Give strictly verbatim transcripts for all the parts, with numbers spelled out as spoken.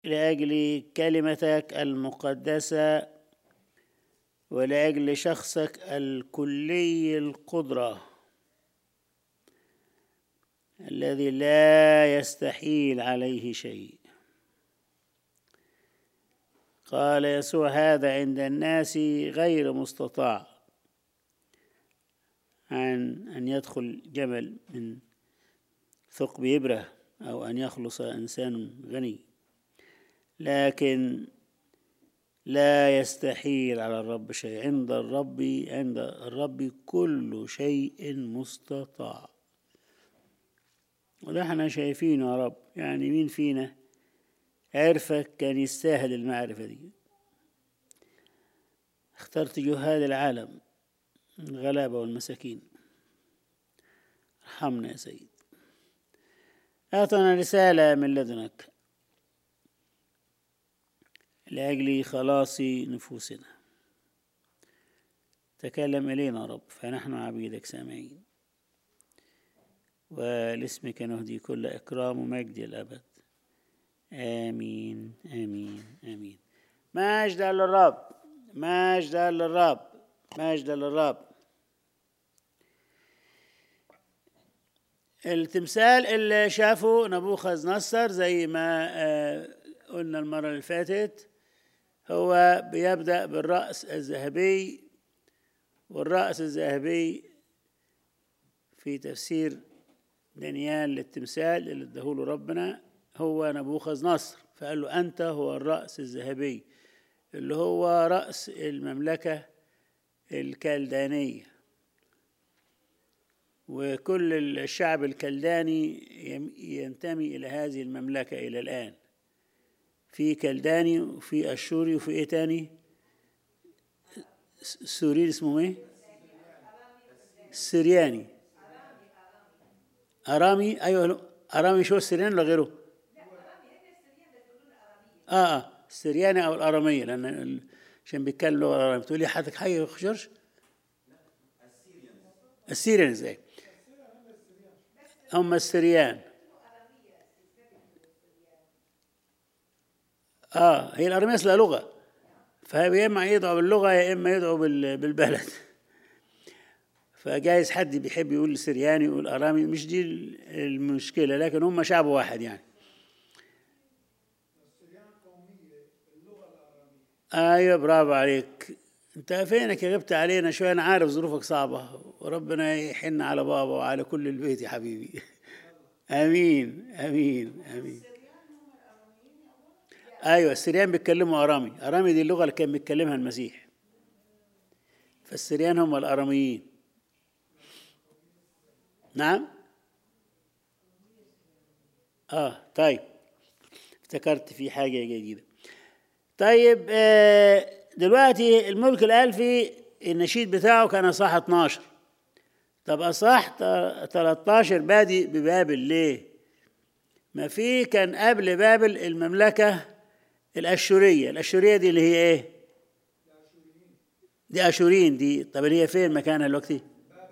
لأجل كلمتك المقدسة ولأجل شخصك الكلي القدرة الذي لا يستحيل عليه شيء. قال يسوع: هذا عند الناس غير مستطاع، عن أن يدخل جمل من ثقب إبرة أو أن يخلص إنسان غني، لكن لا يستحيل على الرب شيء. عند الرب عند الرب كل شيء مستطاع. وده احنا شايفينه يا رب. يعني مين فينا عرفك كان يستاهل المعرفة دي؟ اخترت جهال العالم، الغلابة والمساكين. ارحمنا يا سيد. أعطنا رسالة من لدنك لأجل خلاص نفوسنا. تكلم إلينا رب، فنحن عبيدك سامعين، ولاسمك نهدي كل إكرام ومجد الأبد. آمين آمين آمين. مجد للرب، مجد للرب، مجد للرب. التمثال اللي شافه نبوخذ نصر زي ما قلنا المرة اللي فاتت هو بيبدأ بالرأس الذهبي، والرأس الذهبي في تفسير دانيال للتمثال اللي اداهوله ربنا هو نبوخذ نصر، فقال له: أنت هو الرأس الذهبي، اللي هو رأس المملكة الكلدانية، وكل الشعب الكلداني ينتمي إلى هذه المملكة إلى الآن. في كلداني وفي أشوري وفي إيه تاني؟ سوري اسمه إيه؟ سرياني. أرامي. أيوه أرامي. شو السرياني ولا غيره؟ آه آه السرياني أو الأرامية، لأن عشان بيتكلم لغة الأرامية. بتقولي حضرتك حي يا خشرش؟ السيريان إزاي؟ هم السريان. آه هي الأرامية أصلها لغة، فهي يا إما يدعو باللغة يا إما يدعو بالبلد. فجايز حد بيحب يقول سرياني يقول أرامي، مش دي المشكلة، لكن هم شعب واحد يعني. ايوه برافو عليك. انت فينك يا غبت علينا شويه، انا عارف ظروفك صعبه، وربنا يحن على بابا وعلى كل البيت يا حبيبي. امين امين امين. ايوه السريان بيتكلموا ارامي. ارامي دي اللغه اللي كان بيتكلمها المسيح، فالسريان هم الاراميين. نعم. اه طيب افتكرت في حاجه جديده. طيب دلوقتي الملك الألفي النشيد بتاعه كان أصحاح اتناشر. طب أصحاح تلتاشر بادي ببابل ليه؟ ما في كان قبل بابل المملكة الأشورية. الأشورية دي اللي هي إيه؟ دي أشورين دي. طب اللي هي فين مكانها دلوقتي؟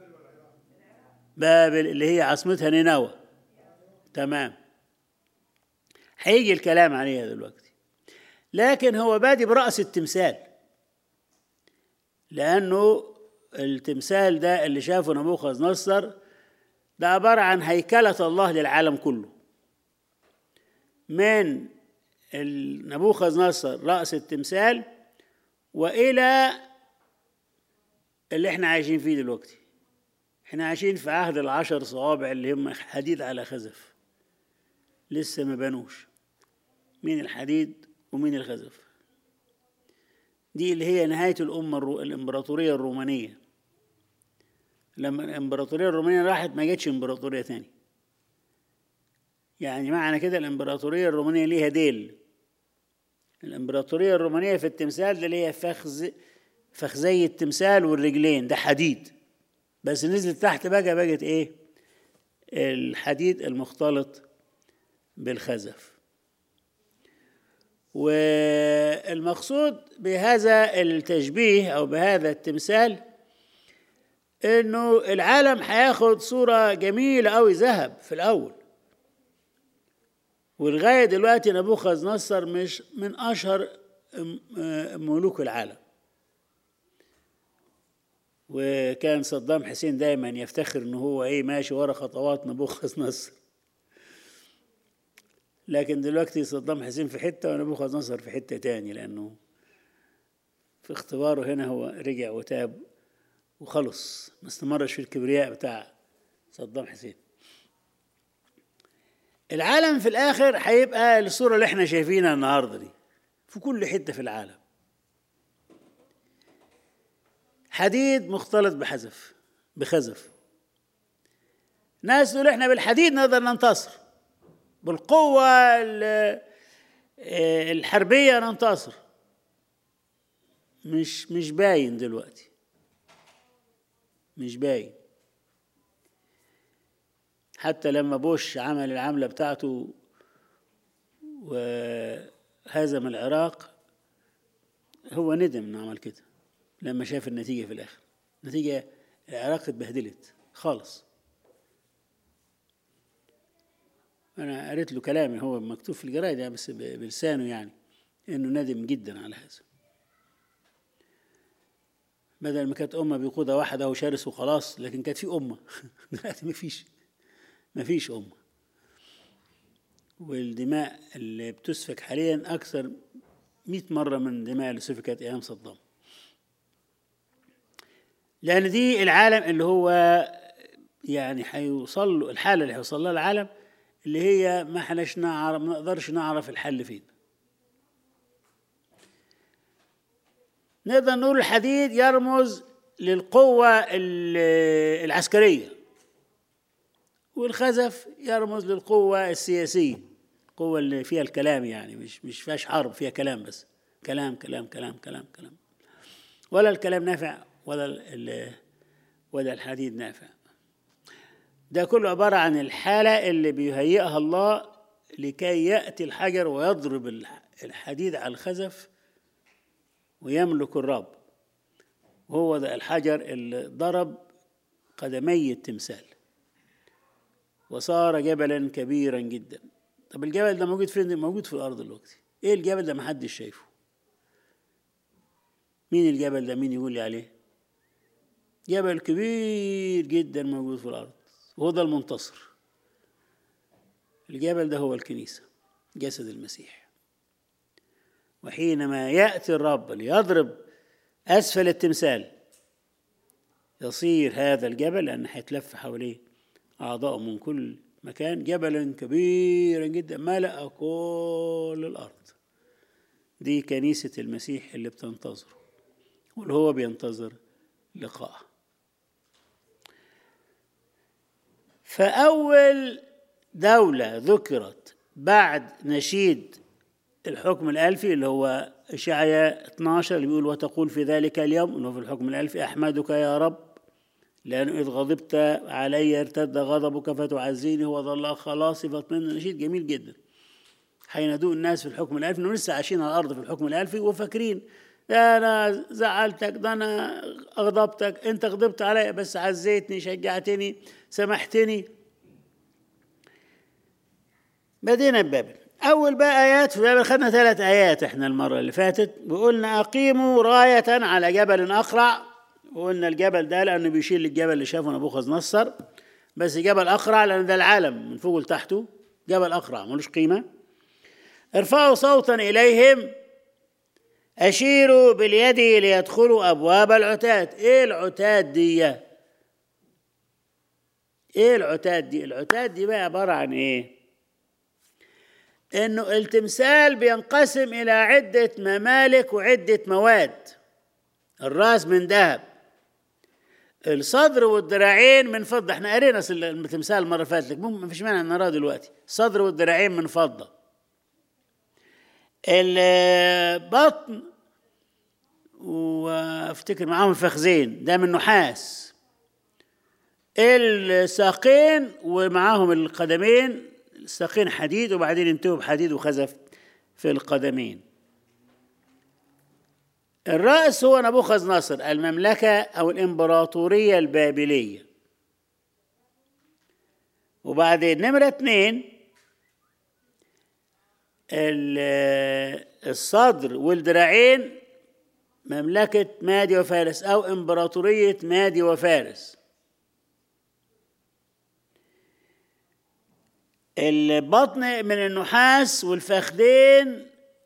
بابل اللي هي عاصمتها نينوى. تمام، هيجي الكلام عليها دلوقتي. لكن هو بادي برأس التمثال، لأنه التمثال ده اللي شافه نبوخذ نصر ده عبارة عن هيكلة الله للعالم كله. من نبوخذ نصر رأس التمثال وإلى اللي احنا عايشين فيه دلوقتي. احنا عايشين في عهد العشر صوابع اللي هم حديد على خزف، لسه ما بنوش. مين الحديد ومين الخزف؟ دي اللي هي نهاية الأمة الرو... الإمبراطورية الرومانية. لما الإمبراطورية الرومانية راحت ما جتش إمبراطورية تاني. يعني معنى كده الإمبراطورية الرومانية ليها ديل. الإمبراطورية الرومانية في التمثال ده اللي هي فخذ فخذي التمثال والرجلين ده حديد، بس نزلت تحت بقى بقت إيه؟ الحديد المختلط بالخزف. والمقصود بهذا التشبيه أو بهذا التمثال إنه العالم هياخد صورة جميلة أوي ذهب في الأول، ولغاية دلوقتي نبوخذ نصر مش من أشهر ملوك العالم. وكان صدام حسين دايما يفتخر إنه هو إيه ماشي ورا خطوات نبوخذ نصر، لكن دلوقتي صدام حسين في حتة ونبوخذ نصر في حتة تاني، لأنه في اختباره هنا هو رجع وتاب وخلص، ما استمرش في الكبرياء بتاع صدام حسين. العالم في الآخر هيبقى الصورة اللي احنا شايفينها النهاردة دي في كل حتة في العالم، حديد مختلط بحزف بخزف. ناس تقول احنا بالحديد نقدر ننتصر، بالقوة الحربية ننتصر. مش مش باين دلوقتي، مش باين. حتى لما بوش عمل العملة بتاعته وهزم العراق هو ندم انه عمل كده لما شاف النتيجة في الآخر. النتيجة العراق اتبهدلت خالص. أنا قريت له كلامي هو مكتوب في الجرايد يعني بس بلسانه، يعني إنه ندم جدا على هذا. بدل ما كانت أمة بيقودها واحد أو شرس وخلاص، لكن كانت في أمة. دلوقتي ما فيش ما فيش أمة. والدماء اللي بتسفك حاليا أكثر مئة مرة من الدماء اللي سفكت أيام صدام، لأن دي العالم اللي هو يعني هيوصل له، الحالة اللي هيوصل لها العالم اللي هي ما احناش نعرف، ما نقدرش نعرف الحل فين. نقدر نقول الحديد يرمز للقوة العسكرية، والخزف يرمز للقوة السياسية، القوة اللي فيها الكلام، يعني مش مش فيهاش حرب، فيها كلام بس، كلام كلام كلام كلام كلام، ولا الكلام نافع ولا ولا الحديد نافع. ده كله عبارة عن الحالة اللي بيهيئها الله لكي يأتي الحجر ويضرب الحديد على الخزف ويملك الرب. وهو ده الحجر اللي ضرب قدمي التمثال وصار جبلا كبيرا جدا. طب الجبل ده موجود فين؟ موجود في الأرض دلوقتي. إيه الجبل ده؟ محدش شايفه. مين الجبل ده؟ مين يقول لي عليه؟ جبل كبير جدا موجود في الأرض، وهو ده المنتصر. الجبل ده هو الكنيسة، جسد المسيح. وحينما يأتي الرب ليضرب أسفل التمثال يصير هذا الجبل، لأن هيتلف حواليه أعضاء من كل مكان، جبلا كبيرا جدا ملأ كل الأرض. دي كنيسة المسيح اللي بتنتظره واللي هو بينتظر لقاءه. فأول دولة ذكرت بعد نشيد الحكم الألفي اللي هو إشعياء اثناشر اللي بيقول وتقول في ذلك اليوم، اللي هو في الحكم الألفي: أحمدك يا رب لأن إذ غضبت علي ارتد غضبك فتعزيني، هو ذا الله خلاصي فاطمئن. نشيد جميل جدا. هينادوه الناس في الحكم الألفي، إنه لسه عايشين على الأرض في الحكم الألفي وفاكرين ده أنا زعلتك، ده أنا أغضبتك، أنت غضبت علي بس عزيتني، شجعتني، سمحتني. بدينا ببابل. أول بقى آيات في بابل، خدنا ثلاث آيات إحنا المرة اللي فاتت، وقلنا أقيموا راية على جبل أقرع، وقلنا الجبل ده لأنه بيشيل الجبل اللي شافه نبوخذ نصر، بس جبل أقرع لأن ده العالم من فوق لتحته، جبل أقرع ملوش قيمة. ارفعوا صوتا إليهم، أشيروا باليد ليدخلوا أبواب العتاد. إيه العتاد دي؟ إيه العتاد دي؟ العتاد دي بقى عبارة عن إيه؟ إنه التمثال بينقسم إلى عدة ممالك وعدة مواد. الرأس من ذهب، الصدر والذراعين من فضة. احنا قرينا التمثال المرة فاتت لك، ما فيش مانع نراه دلوقتي. الصدر والذراعين من فضة، البطن وافتكر معاهم الفخذين ده من نحاس، الساقين ومعاهم القدمين، الساقين حديد وبعدين انتهوا بحديد وخزف في القدمين. الرأس هو نبوخذ نصر، المملكة أو الإمبراطورية البابلية. وبعدين نمرة اثنين الصدر والذراعين مملكة مادي وفارس أو إمبراطورية مادي وفارس. البطن من النحاس والفخذين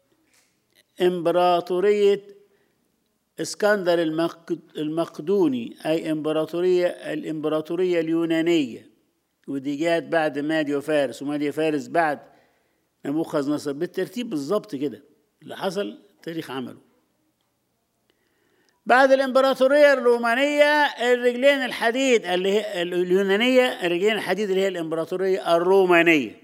إمبراطورية اسكندر المقدوني، أي إمبراطورية الإمبراطورية اليونانية، ودي جات بعد مادي وفارس، ومادي وفارس بعد نبوخذ نصر، بالترتيب بالظبط كده اللي حصل تاريخ عمله. بعد الإمبراطورية الرومانية الرجلين الحديد اللي هي اليونانية، الرجلين الحديد اللي هي الإمبراطورية الرومانية،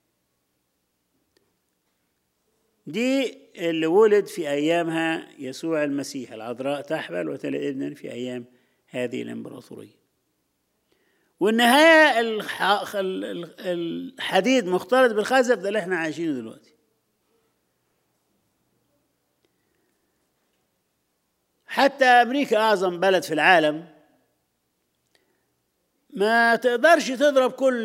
دي اللي ولد في أيامها يسوع المسيح، العذراء تحبل وتلد ابنا في أيام هذه الإمبراطورية. والنهاية الحديد مختلط بالخزف، ده اللي احنا عايشينه دلوقتي. حتى أمريكا أعظم بلد في العالم ما تقدرش تضرب كل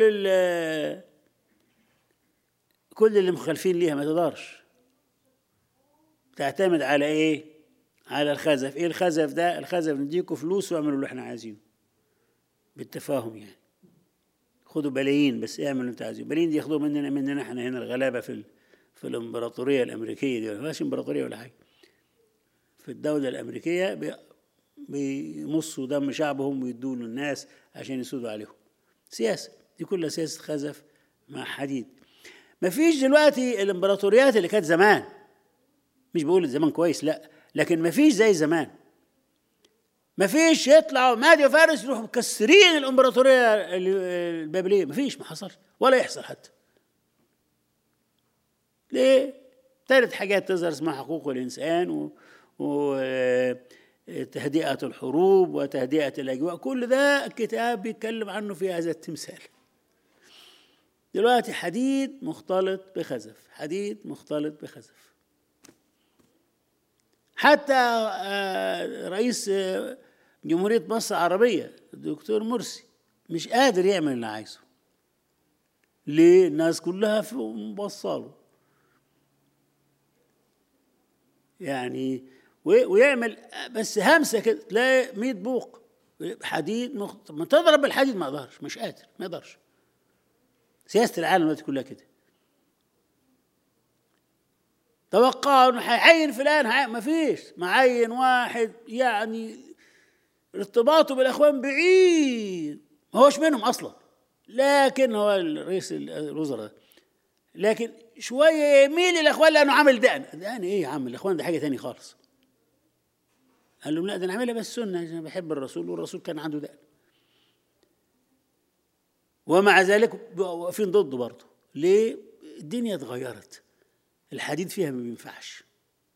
كل اللي مخالفين ليها، ما تقدرش. تعتمد على إيه؟ على الخزف. إيه الخزف ده؟ الخزف نديكوا فلوس واعملوا اللي احنا عايزينه بالتفاهم، يعني خدوا بلايين بس اعملوا اللي انتوا عايزينه. بلايين دي ياخدوها مننا مننا احنا هنا الغلابة في في الإمبراطورية الأمريكية دي، ما فيهاش إمبراطورية ولا حاجة. في الدولة الأمريكية بيمصوا دم شعبهم ويدوا له الناس عشان يسودوا عليهم. سياسة دي كلها سياسة خزف مع حديد. ما فيش دلوقتي الإمبراطوريات اللي كانت زمان، مش بقول زمان كويس لا، لكن ما فيش زي زمان. ما فيش يطلعوا مادي وفارس يروحوا مكسرين الإمبراطورية البابلية، ما فيش، ما حصل ولا يحصل حتى. ليه؟ ثالث حاجات تظهر اسمها حقوق الإنسان و وتهدئة الحروب وتهدئة الأجواء، كل ده الكتاب بيتكلم عنه في هذا التمثال. دلوقتي حديد مختلط بخزف، حديد مختلط بخزف. حتى رئيس جمهورية مصر العربية الدكتور مرسي مش قادر يعمل اللي عايزه. ليه؟ الناس كلها مبصاله يعني، ويعمل بس همسه كده تلاقي مية بوق حديد مخ... ما تضرب بالحديد ما يقدرش، مش قادر، ما يقدرش. سياسه العالم دلوقتي كلها كده. توقعوا انه هيعين فلان، هي... ما فيش، معين واحد يعني ارتباطه بالاخوان بعيد، ما هوش منهم اصلا، لكن هو الرئيس الوزراء، لكن شويه يميل الاخوان لانه عامل دقن. دقن ايه يا عم؟ الاخوان ده حاجه تاني خالص. قال لهم لا ده نعملها بس سنه، انا بحب الرسول والرسول كان عنده دقن. ومع ذلك واقفين ضده برضه. ليه؟ الدنيا اتغيرت، الحديد فيها ما بينفعش.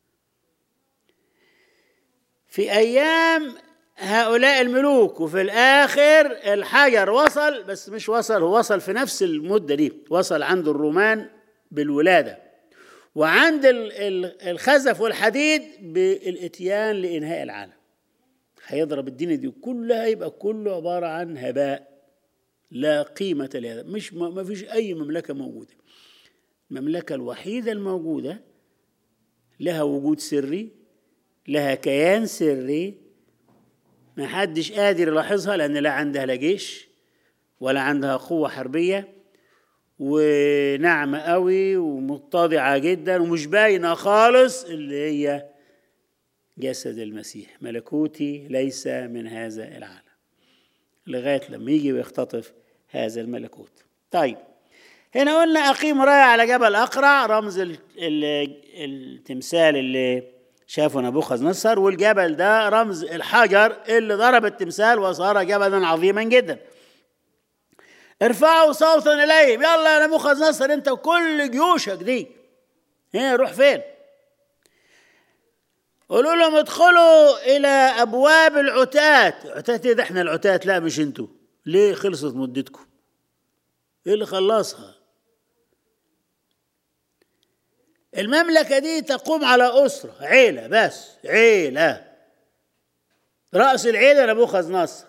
في ايام هؤلاء الملوك، وفي الاخر الحجر وصل، بس مش وصل، هو وصل في نفس المده دي، وصل عند الرومان بالولاده، وعند الخزف والحديد بالاتيان لانهاء العالم. هيضرب الدنيا دي كلها، يبقى كله عباره عن هباء لا قيمه لهذا. مش ما فيش اي مملكه موجوده. المملكه الوحيده الموجوده لها وجود سري، لها كيان سري، ما حدش قادر يلاحظها، لأن لا عندها لا جيش ولا عندها قوة حربية، وناعمة قوي ومتضعة جدا ومش باينة خالص، اللي هي جسد المسيح. ملكوتي ليس من هذا العالم، لغاية لما يجي ويختطف هذا الملكوت. طيب هنا قلنا أقيم راية على جبل أقرع، رمز التمثال اللي شافوا نبوخذ نصر، والجبل ده رمز الحجر اللي ضرب التمثال وصار جبلا عظيما جدا. ارفعوا صوتا إليهم، يلا يا نبوخذ نصر انت وكل جيوشك دي، هنا روح فين؟ قولوا لهم ادخلوا إلى أبواب العتات. عتات ايه ده؟ احنا العتات؟ لا مش انتوا. ليه؟ خلصت مدتكم. ايه اللي خلصها؟ المملكة دي تقوم على أسرة، عيلة، بس عيلة. رأس العيلة نبوخذ نصر،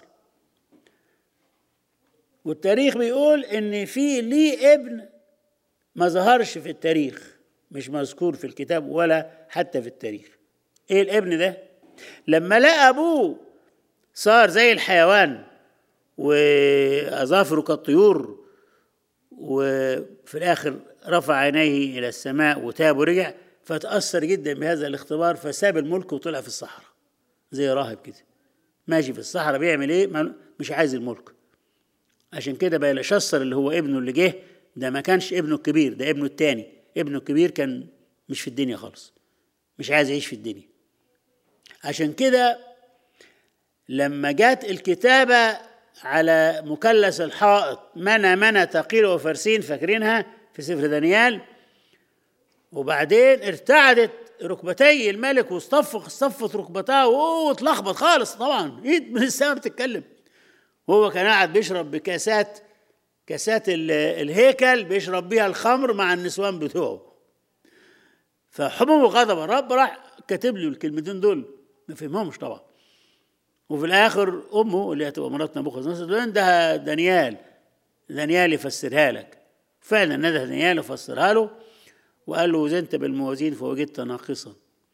والتاريخ بيقول إن في ليه ابن ما ظهرش في التاريخ، مش مذكور في الكتاب ولا حتى في التاريخ. ايه الابن ده؟ لما لقى ابوه صار زي الحيوان واظافره كالطيور، وفي الاخر رفع عينيه الى السماء وتاب ورجع، فتأثر جدا بهذا الاختبار، فساب الملك وطلع في الصحراء زي راهب كده ماشي في الصحراء بيعمل ايه؟ مش عايز الملك. عشان كده بيلشصر اللي هو ابنه اللي جه ده ما كانش ابنه الكبير، ده ابنه التاني. ابنه الكبير كان مش في الدنيا خالص، مش عايز يعيش في الدنيا. عشان كده لما جات الكتابة على مثلث الحائط منى منى ثقيل وفرسين، فاكرينها في سفر دانيال، وبعدين ارتعدت ركبتي الملك واصطفق اصطفت ركبتها واتلخبط خالص طبعا، ايد من السماء بتتكلم. وهو كان قاعد بيشرب بكاسات كاسات الهيكل، بيشرب بيها الخمر مع النسوان بتوعه. فحمم وغضب الرب راح كاتب له الكلمتين دول، ما فهمهمش طبعا. وفي الاخر امه اللي هتبقى مرات نبوخذ نصر ده عندها دانيال دانيال يفسرها لك. فعلا نده دانيال وفسرها له وقال له وزنت بالموازين فوجدت ناقصا.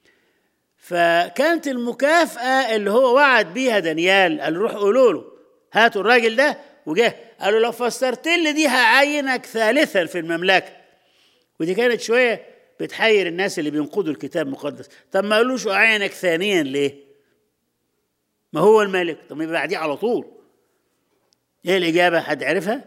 فكانت المكافأة اللي هو وعد بيها دانيال، قال روح قولوا له هاتوا الراجل ده، وجه قالوا لو فسرت لي دي هعينك ثالثا في المملكة. ودي كانت شوية بتحير الناس اللي بينقضوا الكتاب المقدس. طب ما قالوش أعينك ثانيا ليه؟ ما هو الملك، طب ما بعديه على طول. ايه الإجابة؟ حد عرفها؟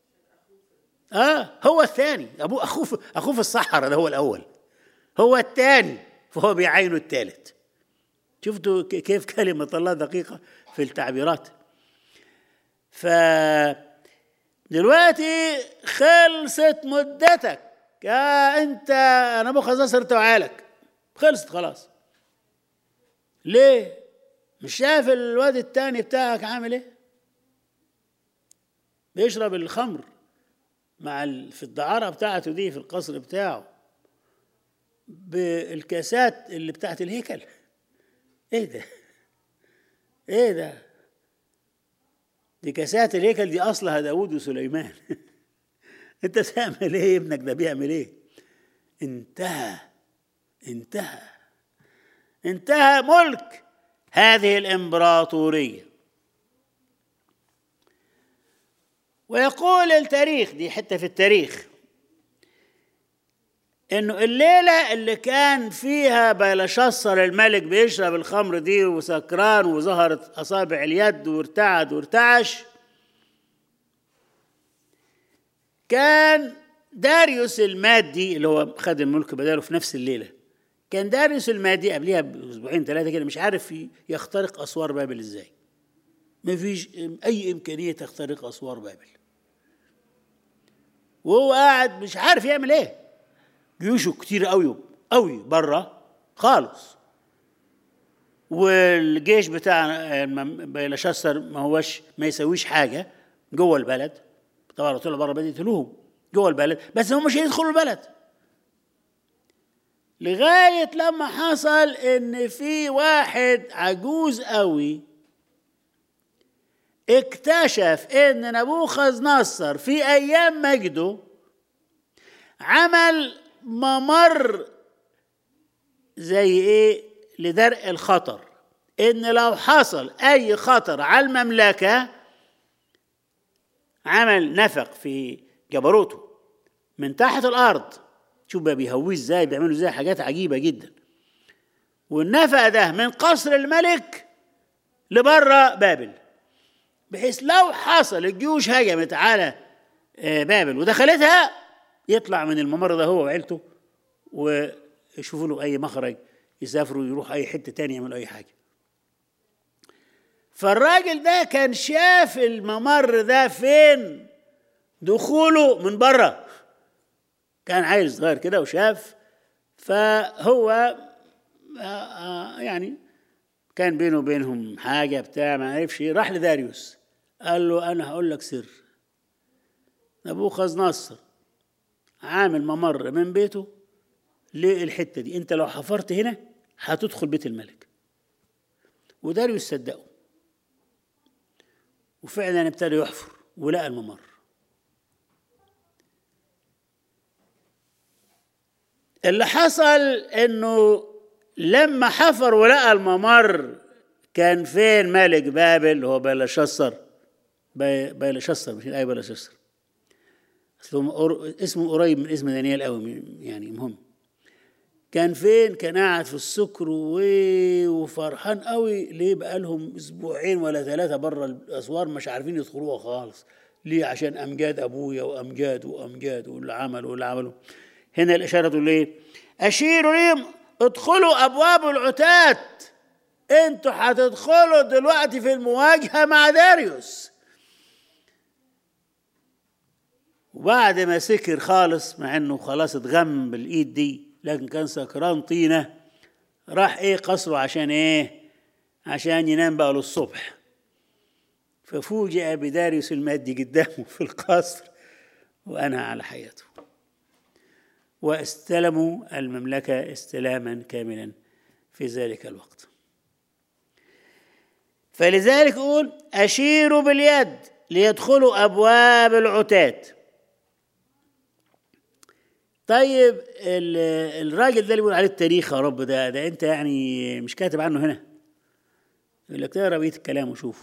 اه هو الثاني، ابوه اخوه اخوه في الصحراء، ده هو الاول، هو الثاني، فهو بيعينه الثالث. شفتوا كيف كلمة الله دقيقة في التعبيرات. ف دلوقتي خلصت مدتك يا انت نبوخذ نصر، توعالك خلصت خلاص. ليه؟ مش شايف الواد الثاني بتاعك عامل ايه؟ بيشرب الخمر مع في الدعارة بتاعته دي في القصر بتاعه بالكاسات اللي بتاعت الهيكل. ايه ده؟ ايه ده؟ دي كاسات الهيكل دي اصلها داود وسليمان. انت تعمل ايه؟ ابنك ده بيعمل ايه؟ انتهى انتهى انتهى ملك هذه الامبراطورية. ويقول التاريخ، دي حتة في التاريخ، انه الليلة اللي كان فيها بلشصر الملك بيشرب الخمر دي وسكران وظهرت اصابع اليد وارتعد وارتعش، كان داريوس المادي اللي هو خد الملك بداله في نفس الليلة. كان داريوس المادي قبلها باسبوعين ثلاثة كده مش عارف يخترق اسوار بابل ازاي. ما فيش اي امكانية تخترق اسوار بابل، وهو قاعد مش عارف يعمل ايه. جيوشه كتير قوي قوي بره خالص، والجيش بتاع بيلشسر ما هوش ما يسويش حاجه جوه البلد. طبعا طلعوا بره البلد يقتلوهم جوه البلد، بس هم مش هيدخلوا البلد. لغايه لما حصل ان في واحد عجوز قوي اكتشف ان نبوخذ نصر في ايام مجده عمل ممر زي ايه لدرء الخطر، ان لو حصل اي خطر على المملكة عمل نفق في جبروته من تحت الارض. شوف بقى بيهويه ازاي، بيعملوا ازاي حاجات عجيبة جدا. والنفق ده من قصر الملك لبره بابل، بحيث لو حصل الجيوش هجمت على بابل ودخلتها يطلع من الممر ده هو وعيلته ويشوفوا له اي مخرج، يسافروا يروح اي حته تانية يعملوا اي حاجه. فالراجل ده كان شاف الممر ده فين؟ دخوله من بره. كان عيل صغير كده وشاف، فهو يعني كان بينه وبينهم حاجه بتاع ما عرفش، راح لداريوس قال له انا هقول لك سر. نبوخذ نصر عامل ممر من بيته للحته دي، انت لو حفرت هنا هتدخل بيت الملك. وداريوس صدقه وفعلا ابتدى يحفر ولقى الممر. اللي حصل انه لما حفر ولقى الممر كان فين ملك بابل هو بلشسر، بلشسر مش اي بلشسر، اسمه قريب من اسم دانيال قوي يعني. مهم كان فين؟ كان قاعد في السكر وفرحان قوي. ليه؟ بقى لهم اسبوعين ولا ثلاثه بره الاسوار مش عارفين يدخلوها خالص. ليه؟ عشان امجاد ابويا وامجاد وامجاد واللي عملوا واللي عملوا. هنا الاشاره تقول ايه؟ اشيروا ليهم ادخلوا ابواب العتاد. انتوا هتدخلوا دلوقتي في المواجهه مع داريوس. وبعد ما سكر خالص، مع انه خلاص اتغم بالايد دي لكن كان سكران طينه، راح ايه قصره عشان ايه؟ عشان ينام بقى للصبح. ففوجئ بداريوس المادي قدامه في القصر وانا على حياته، واستلموا المملكه استلاما كاملا في ذلك الوقت. فلذلك يقول اشيروا باليد ليدخلوا ابواب العتاد. طيب الراجل ده اللي بيقول عليه التاريخ يا رب، ده ده انت يعني مش كاتب عنه هنا؟ يقول لك تقرا بقيه الكلام وشوف.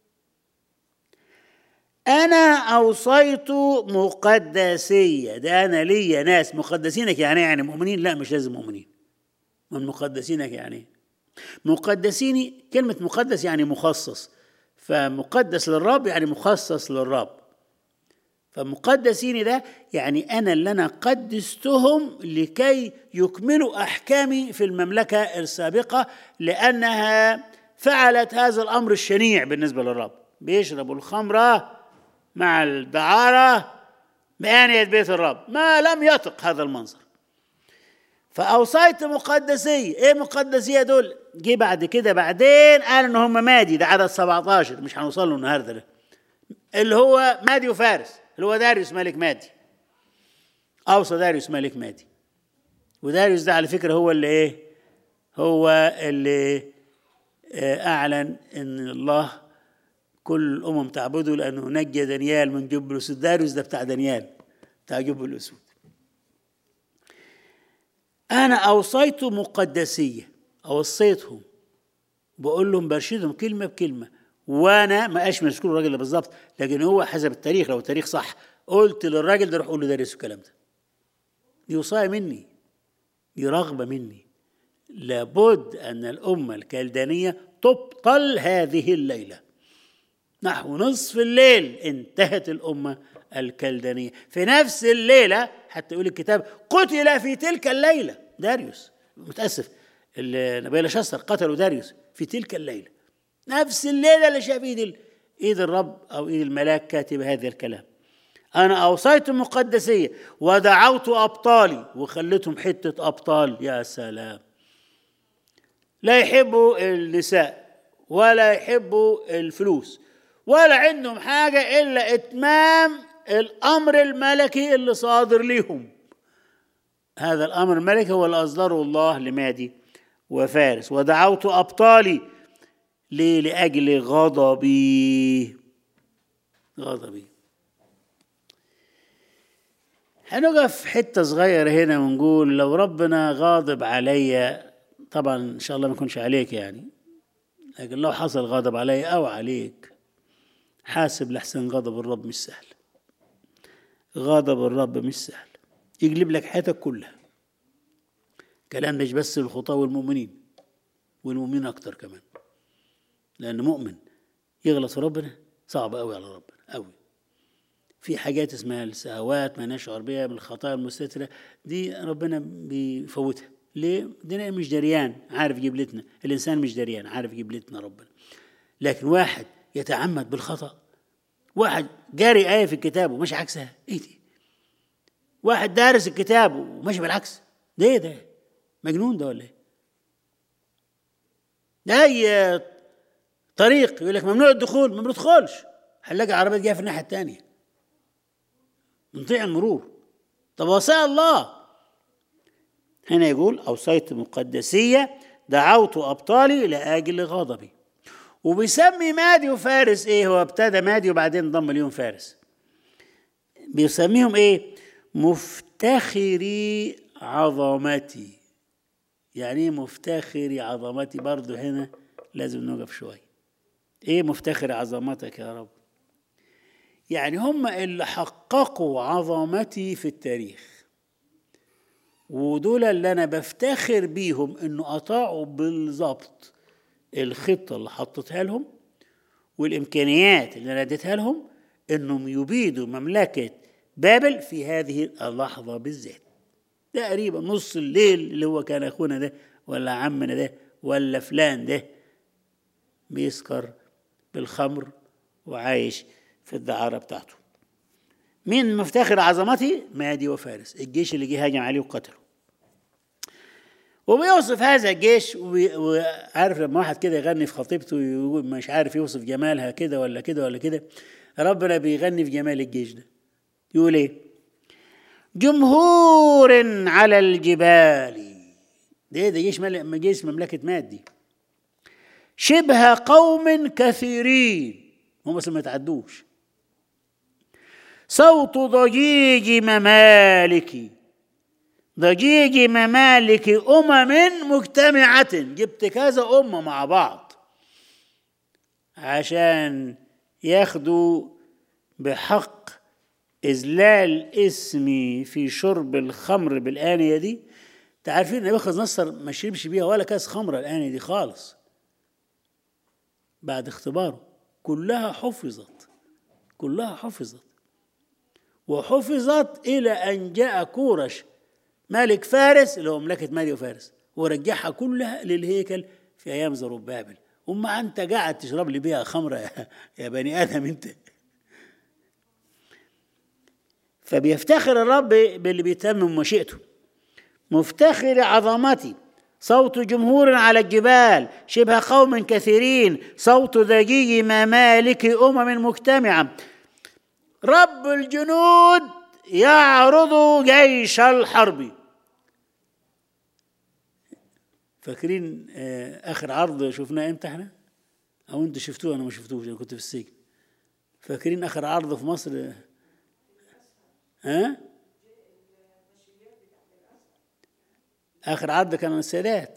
انا اوصيت مقدسيه، ده انا ليا ناس مقدسينك. يعني يعني مؤمنين؟ لا مش لازم مؤمنين. من مقدسينك يعني مقدسيني، كلمه مقدس يعني مخصص، فمقدس للرب يعني مخصص للرب. فمقدسين ده يعني أنا اللي أنا قدستهم لكي يكملوا أحكامي في المملكة السابقة، لأنها فعلت هذا الأمر الشنيع بالنسبة للرب. بيشربوا الخمرة مع الدعارة بآنية بيت الرب، ما لم يطق هذا المنظر. فأوصيت مقدسية. إيه مقدسية دول؟ جي بعد كده بعدين قال إن هم مادي، ده عدد سبعة عشر مش هنوصل له النهارده ده، اللي هو مادي وفارس، اللي هو داريوس ملك مادي. أوصى داريوس ملك مادي. وداريوس ده على فكرة هو اللي إيه؟ هو اللي أعلن إن الله كل الأمم تعبده لأنه نجى دانيال من جب الأسود. داريوس ده بتاع دانيال بتاع جب الأسود. أنا أوصيت مقدسية، أوصيتهم بقول لهم برشدهم كلمة بكلمة، وانا ما اش مذكور الراجل ده بالظبط لكن هو حسب التاريخ، لو التاريخ صح قلت للراجل ده روح قول له داريوس الكلام ده. دي وصايه مني، دي رغبه مني. لابد ان الامه الكلدانيه تبطل هذه الليله. نحو نصف الليل انتهت الامه الكلدانيه. في نفس الليله حتى يقول الكتاب قتل في تلك الليله داريوس، متاسف بلشسر قتلوا داريوس في تلك الليله، نفس الليلة اللي شاف ايد ايد الرب او ايد الملاك كاتب هذا الكلام. انا اوصيت مقدسية ودعوت ابطالي، وخليتهم حتة ابطال. يا سلام، لا يحبوا النساء ولا يحبوا الفلوس ولا عندهم حاجة الا اتمام الامر الملكي اللي صادر ليهم. هذا الامر الملكي هو اللي اصدره الله لمادي وفارس. ودعوت ابطالي ليه؟ لأجل غضبي. غضبي. هنقف حتة صغيرة هنا ونقول لو ربنا غاضب عليا، طبعا إن شاء الله ما يكونش عليك يعني، لكن لو حصل غضب عليا أو عليك حاسب لحسن غضب الرب مش سهل. غضب الرب مش سهل، يقلب لك حياتك كلها. كلام مش بس الخطاة والمؤمنين، والمؤمنين أكتر كمان، لأن مؤمن يغلط في ربنا صعب قوي على ربنا قوي. في حاجات اسمها السهوات ما نشعر بها بالخطايا المستترة، دي ربنا بيفوتها. ليه؟ دينا مش دريان عارف جبلتنا، الإنسان مش دريان عارف جبلتنا ربنا. لكن واحد يتعمد بالخطأ، واحد جاري آية في الكتاب وماشي عكسها، إيه دي؟ واحد دارس الكتاب وماشي بالعكس، ده إيه ده؟ مجنون ده ولا إيه؟ ده هي طريق يقول لك ممنوع الدخول، ما بندخلش، هنلاقي عربيات جايه في الناحيه الثانيه نطيع المرور. طب وصايا الله هنا يقول اوصيت مقدسيه دعوت ابطالي لاجل غضبي. وبيسمي مادي وفارس ايه؟ هو ابتدى مادي وبعدين ضم ليهم فارس. بيسميهم ايه؟ مفتخري عظمتي. يعني ايه مفتخر عظمتي؟ برضو هنا لازم نوقف شوية. ايه مفتخر عظمتك يا رب؟ يعني هم اللي حققوا عظمتي في التاريخ، ودول اللي انا بفتخر بيهم انه اطاعوا بالظبط الخطة اللي حطيتها لهم والامكانيات اللي انا اديتها لهم، انهم يبيدوا مملكة بابل في هذه اللحظة بالذات. تقريبا نص الليل اللي هو كان اخونا ده ولا عمنا ده ولا فلان ده بيسكر بالخمر وعايش في الدعارة بتاعته. مين مفتخر عظمتي؟ مادي وفارس، الجيش اللي جه هاجم عليه وقتله. وبيوصف هذا الجيش، وعارف لما واحد كده يغني في خطيبته مش عارف يوصف جمالها كده ولا كده ولا كده، ربنا بيغني في جمال الجيش ده. يقول ايه؟ جمهور على الجبال. ده ده جيش جيش مملكة مادي. شبه قوم كثيرين، هم بس ما يتعدوش. صوت ضجيج ممالك، ضجيج ممالك أمم مجتمعة. جبت كذا أمة مع بعض عشان ياخدوا بحق إذلال اسمي في شرب الخمر بالآنية دي. تعرفين ان نبوخذ نصر ما شربش بيها ولا كاس خمرة الآنية دي خالص بعد اختباره. كلها حفظت، كلها حفظت وحفظت إلى أن جاء كورش ملك فارس اللي هو مملكة مادي وفارس ورجعها كلها للهيكل في أيام زروبابل. وما أنت قاعد تشرب لي بيها خمرة يا, يا بني آدم أنت. فبيفتخر الرب باللي بيتمم مشيئته. مفتخر عظمتي، صوت جمهور على الجبال، شبه قوم كثيرين، صوت ضجيج ممالك أمم مجتمعة. رب الجنود يعرض جيش الحرب. فاكرين آخر عرض شفناه امتى احنا؟ أو أنتوا شفتوه؟ أنا ما شفتوش، أنا كنت في السجن. فاكرين آخر عرض في مصر؟ ها؟ آخر عرض كان السادات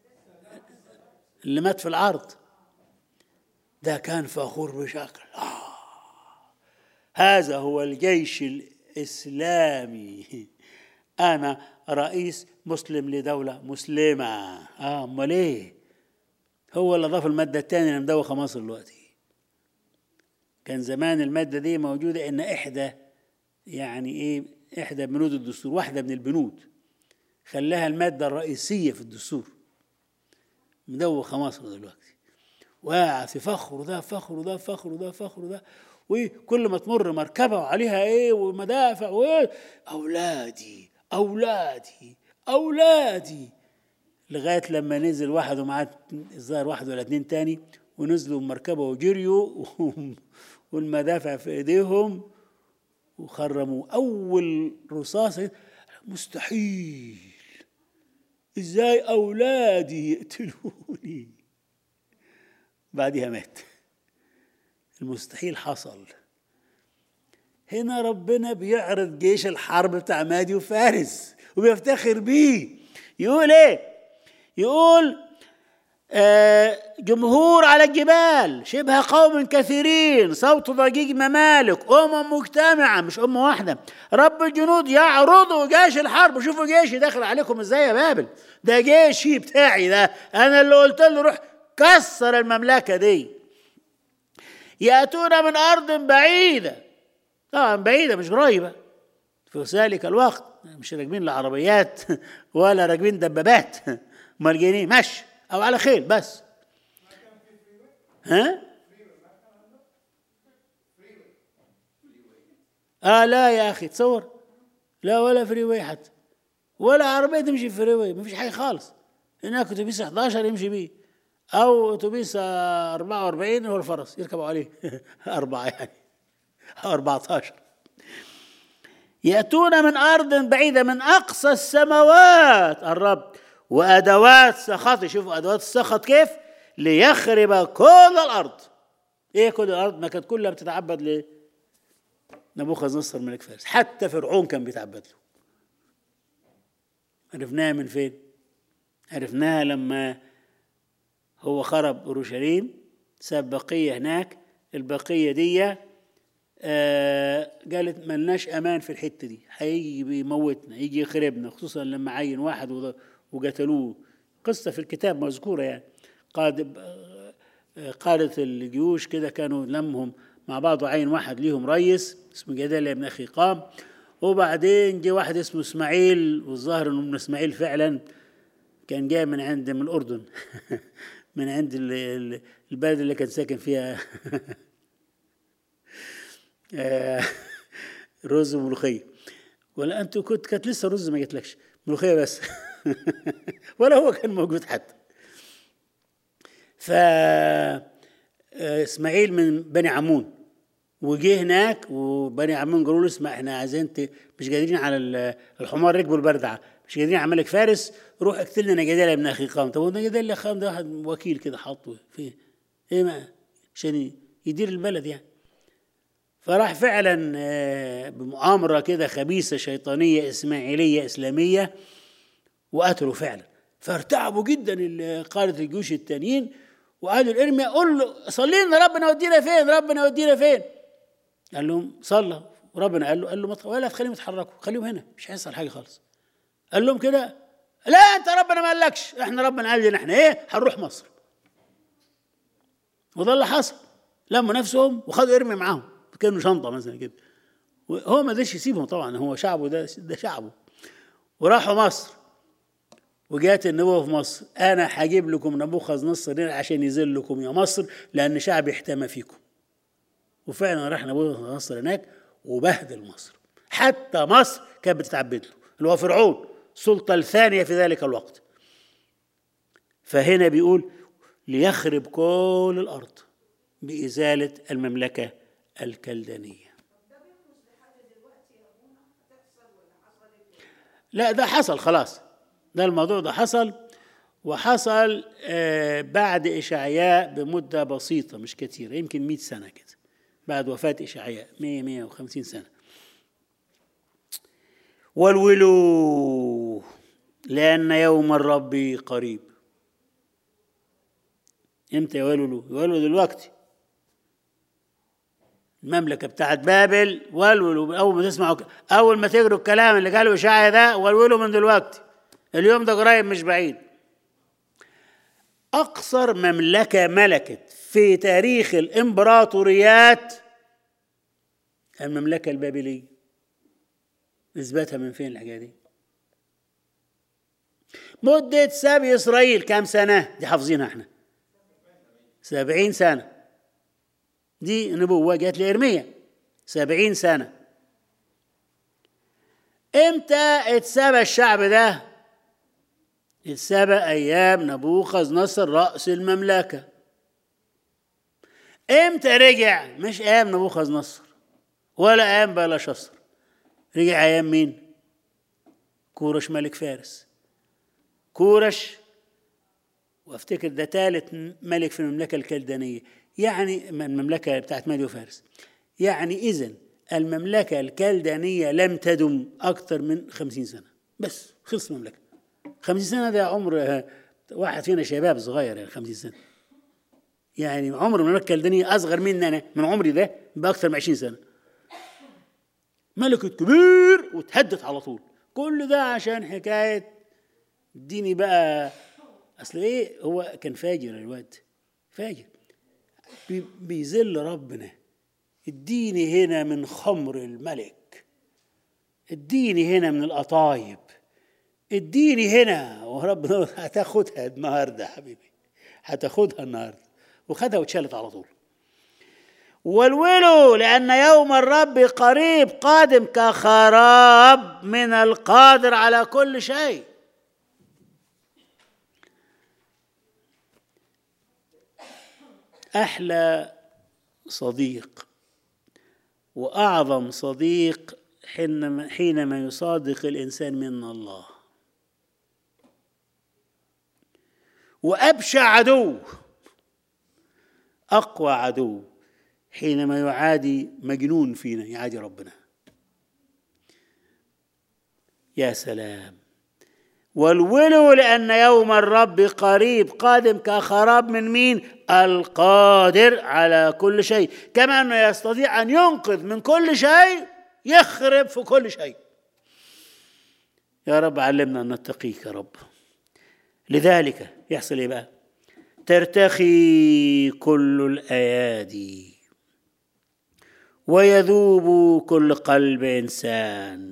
اللي مات في العرض ده، كان فخور بشكل آه. هذا هو الجيش الإسلامي، أنا رئيس مسلم لدولة مسلمة. آه أمال إيه؟ هو اللي ضاف المادة الثانية اللي مدوخة مصر دلوقتي. كان زمان المادة دي موجودة إن إحدى يعني إيه إحدى بنود الدستور، واحدة من البنود خلاها المادة الرئيسية في الدستور. مدوخة مصر دلوقتي وقاعد في فخر وده فخر وده فخر وده فخر وده، وكل ما تمر مركبة وعليها ايه ومدافع وايه، اولادي اولادي اولادي، لغاية لما نزل واحد ومعاه الظاهر واحد ولا اتنين تاني ونزلوا المركبة وجريوا والمدافع في ايديهم وخرموا اول رصاصة. مستحيل، ازاي اولادي يقتلوني؟ بعدها مات. المستحيل حصل. هنا ربنا بيعرض جيش الحرب بتاع مادي وفارس وبيفتخر بيه. يقول ايه؟ يقول آه جمهور على الجبال، شبه قوم كثيرين، صوت ضجيج ممالك أمم مجتمعة، مش أمة واحدة. رب الجنود يعرض جيش الحرب. شوفوا جيشي داخل عليكم ازاي يا بابل، ده جيشي بتاعي، ده أنا اللي قلت له روح كسر المملكة دي. يأتون من أرض بعيدة، طبعا بعيدة مش قريبة في ذلك الوقت، مش راكبين العربيات ولا راكبين دبابات، مرجانين مشي أو على خيل بس. ها؟ آه لا يا أخي تصور، لا ولا فريوي حتى، ولا عربية تمشي في فريوي، ما فيش حاجة خالص. هناك أتوبيس إحدى عشر يمشي بيه، أو أتوبيس أربعة وأربعين هو الفرس يركبوا عليه أربعة يعني أو أربعة عشر. يأتون من أرض بعيدة، من أقصى السماوات الرب وأدوات سخط. شوفوا أدوات السخط كيف، ليخرب كل الأرض. إيه كل الأرض؟ ما كانت كلها بتتعبد لنبوخذ نصر ملك فارس، حتى فرعون كان بيتعبد له. عرفناها من فين؟ عرفناها لما هو خرب أورشليم، ساب بقية هناك. البقية دي آه قالت ملناش أمان في الحتة دي، هيجي بيموتنا، يجي يخربنا، خصوصا لما عين واحد وقتلوه. قصة في الكتاب مذكورة يعني. قاد قادة الجيوش كده كانوا لمهم مع بعض، وعين واحد ليهم ريس اسمه جداليا بن أخيقام، وبعدين جه واحد اسمه إسماعيل، والظاهر إنه من إسماعيل فعلا كان جاي من عند من الأردن من عند البلد اللي كان ساكن فيها رز وملوخية. ولا أنتوا كنت كانت لسه رز ما جتلكش، ملوخية بس ولا هو كان موجود حتى. فإسماعيل من بني عمون، وجه هناك، وبني عمون قالوا له اسمع احنا عايزين مش قادرين على الحمار ركبوا البردعه، مش قادرين على ملك فارس، روح اقتل لنا جداليا بن أخيقام. طب جداليا بن أخيقام ده واحد وكيل كده حاطه فيه ايه ما عشان يدير البلد يعني. فراح فعلا بمؤامره كده خبيثه شيطانيه اسماعيليه اسلاميه وقتلوا فعلا. فارتعبوا جدا قاده الجيوش التانيين، وقالوا الارميا قول له صلي لنا ربنا يودينا فين، ربنا يودينا فين. قال لهم صلى، وربنا قال له قال له ولا تخليهم يتحركوا، خليهم هنا مش هيحصل حاجه خالص. قال لهم كده لا انت ربنا ما قالكش، احنا ربنا قال لنا احنا ايه هنروح مصر. وده اللي حصل، لموا نفسهم وخدوا ارمي معاهم كانوا شنطه مثلا كده. هو ما قدرش يسيبهم طبعا، هو شعبه ده ده شعبه. وراحوا مصر، وجات النبوة في مصر أنا هجيب لكم نبوخذ نصر عشان يذلكم يا مصر، لأن شعبي احتمى فيكم. وفعلا راح نبوخذ نصر هناك وبهدل مصر، حتى مصر كانت بتتعبد له، اللي هو فرعون السلطة الثانية في ذلك الوقت. فهنا بيقول ليخرب كل الأرض بإزالة المملكة الكلدانية. لا ده حصل خلاص، ده الموضوع ده حصل، وحصل آه بعد إشعياء بمدة بسيطة مش كتير، يمكن مئة سنة كده بعد وفاة إشعياء، مئة مئة وخمسين سنة. والولوا لأن يوم الرب قريب. امتى يولوا؟ يولوا دلوقتي. المملكة بتاعت بابل والولوا أول ما تسمعوا، أول ما تقروا الكلام اللي قاله إشعياء ده والولوا من دلوقتي. اليوم ده قريب مش بعيد. أقصر مملكة ملكت في تاريخ الإمبراطوريات المملكة البابلية. نسبتها من فين الحاجة دي؟ مدة سبي إسرائيل كام سنة؟ دي حافظينها احنا سبعين سنة. دي نبوة جات لإرميا سبعين سنة. امتى اتسبى الشعب ده؟ اتسبى أيام نبوخذ نصر رأس المملكة. امتى رجع؟ مش أيام نبوخذ نصر ولا أيام بلشصر، رجع أيام مين؟ كورش ملك فارس. كورش وافتكر ده ثالث ملك في المملكة الكلدانية، يعني المملكة بتاعت مادي وفارس. يعني إذن المملكة الكلدانية لم تدم أكثر من خمسين سنة بس، خلص المملكة. خمسين سنة ده عمر واحد فينا شباب صغير، يعني خمسين سنة يعني عمر المملكة الكلدانية أصغر مني أنا، من عمري ده بأكثر من عشرين سنة. ملك كبير وتهدت على طول. كل ده عشان حكاية اديني بقى، أصل إيه هو كان فاجر الواد، فاجر بيذل ربنا. اديني هنا من خمر الملك، اديني هنا من القطايب، اديني هنا، وربنا هتاخدها النهارده حبيبي، هتاخدها النهارده. وخدها واتشالت على طول. والولوا لأن يوم الرب قريب قادم كخراب من القادر على كل شيء. أحلى صديق وأعظم صديق حينما حينما يصادق الإنسان من الله، وأبشع عدو، أقوى عدو حينما يعادي مجنون فينا، يعادي ربنا. يا سلام، والولوا لأن يوم الرب قريب قادم كخراب من مين؟ القادر على كل شيء. كما أنه يستطيع أن ينقذ من كل شيء يخرب في كل شيء. يا رب علمنا أن نتقيك يا رب. لذلك يحصل إيه بقى؟ ترتخي كل الأيادي ويذوب كل قلب إنسان.